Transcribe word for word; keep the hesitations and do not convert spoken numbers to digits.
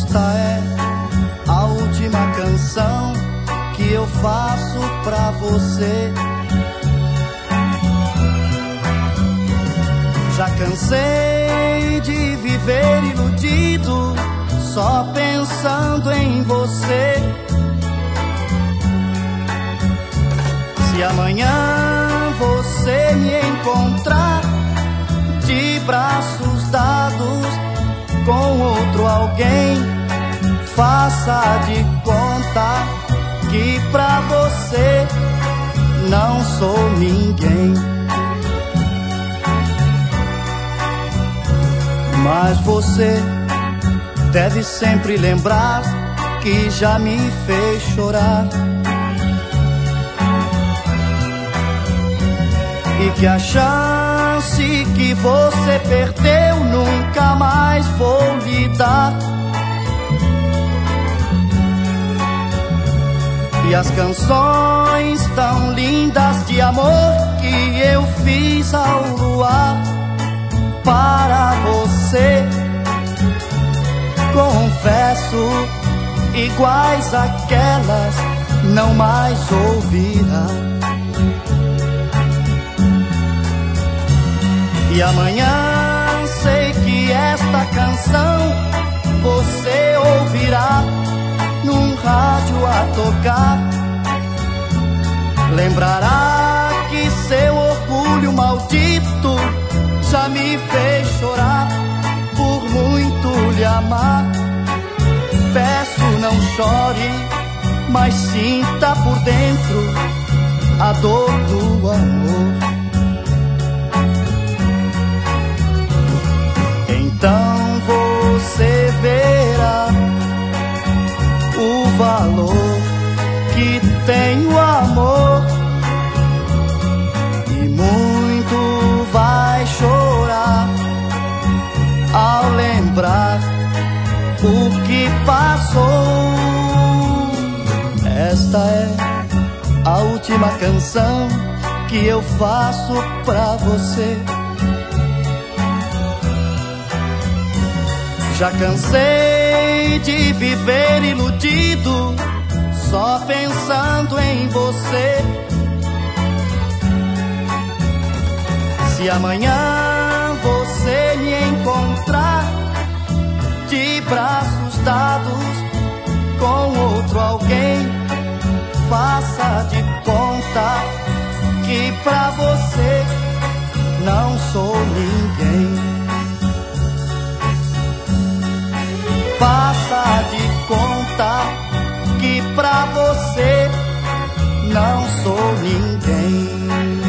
esta é a última canção que eu faço pra você. Já cansei de viver iludido, só pensando em você. Se amanhã você me encontrar de braços dados com outro alguém, faça de conta que pra você não sou ninguém. Mas você deve sempre lembrar que já me fez chorar, e que a chance que você perdeu nunca mais vou lhe dar. E as canções tão lindas de amor que eu fiz ao luar para você, confesso, iguais àquelas não mais ouvirá. E amanhã sei que esta canção você ouvirá num rádio a tocar. Lembrará que seu orgulho maldito já me fez chorar por muito lhe amar. Peço, não chore, mas sinta por dentro a dor do amor. Então você verá o valor que tem o amor, e muito vai chorar ao lembrar o que passou. Esta é a última canção que eu faço pra você. Já cansei de viver iludido, só pensando em você. Se amanhã você me encontrar de braços dados com outro alguém, faça de conta que pra você não sou ninguém. Faça de conta que pra você não sou ninguém.